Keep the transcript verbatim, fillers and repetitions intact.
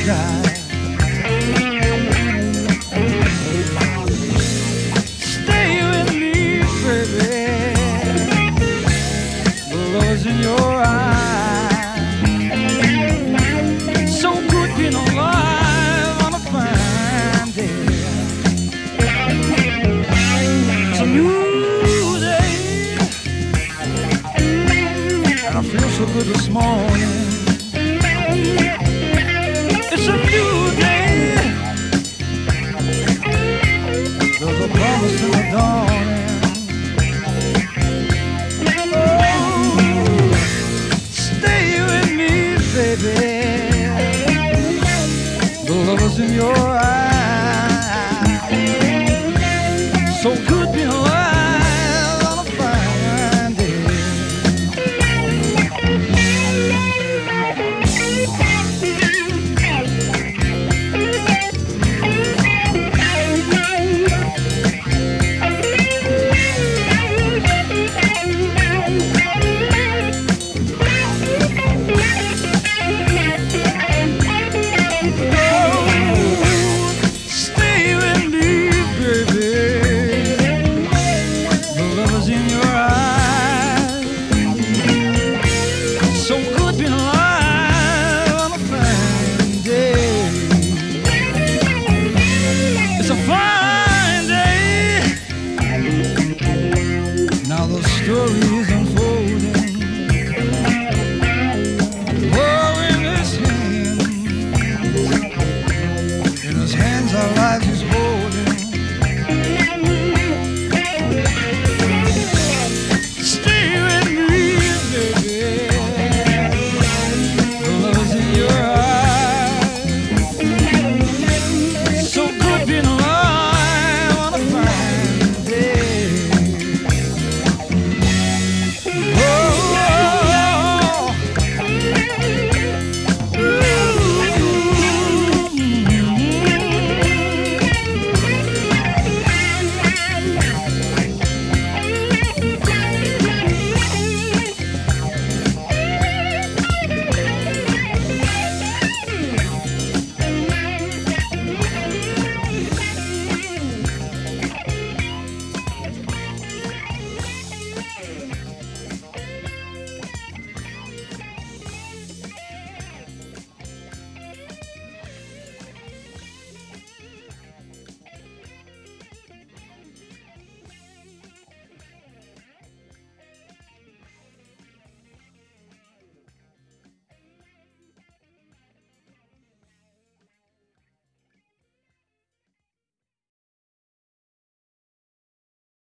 sky. Stay with me, baby. The love's in your eyes. So good being alive on a fine day. It's a new day, and I feel so good this morning. It's a new day. There's a promise in the dawning. Oh, stay with me, baby. The love is in your eyes.